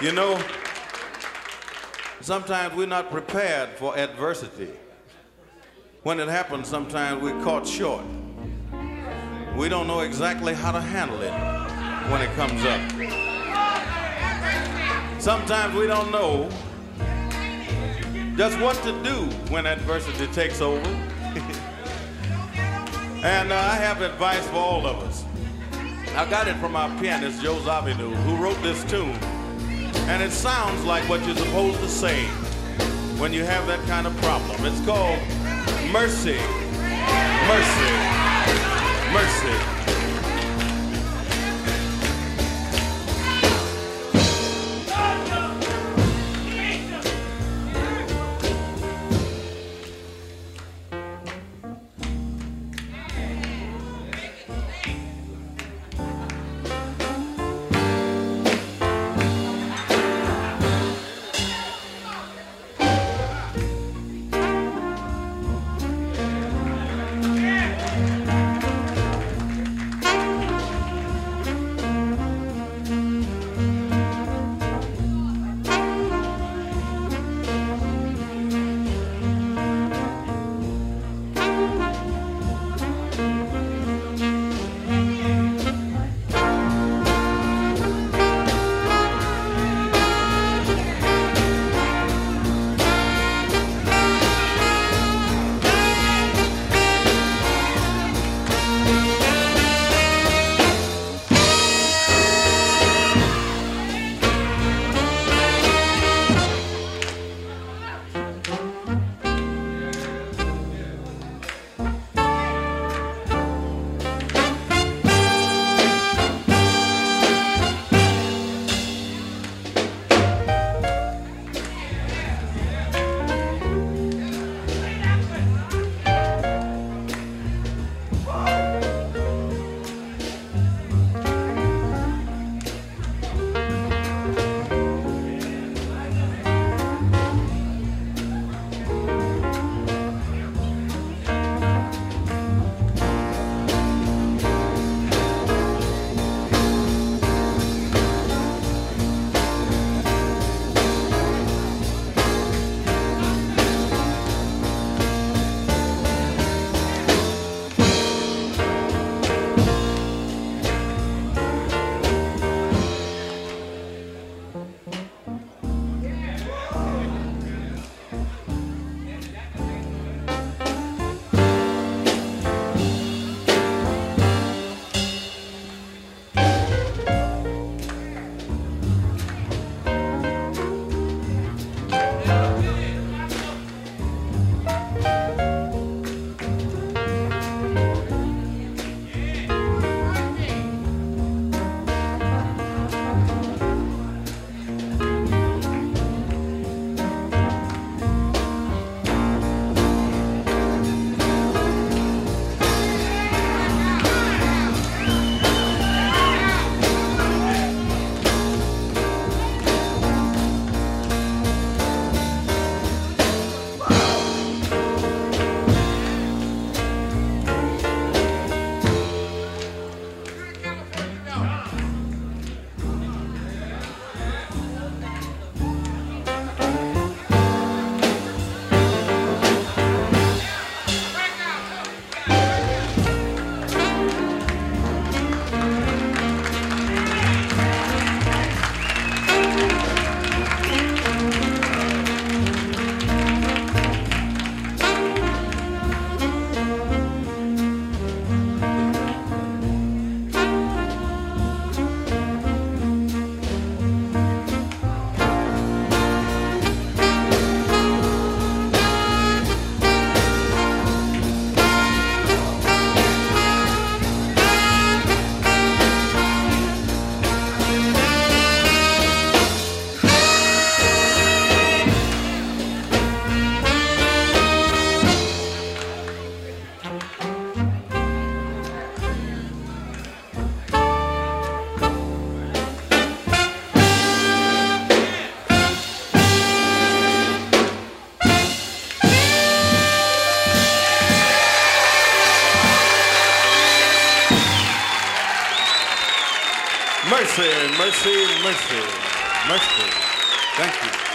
You know, sometimes we're not prepared for adversity. When it happens, sometimes we're caught short. We don't know exactly how to handle it when it comes up. Sometimes we don't know just what to do when adversity takes over. And I have advice for all of us. I got it from our pianist, Joe Zawinul, who wrote this tune. And it sounds like what you're supposed to say when you have that kind of problem. It's called mercy, mercy, mercy. Mercy, mercy, mercy. Merciful. Thank you.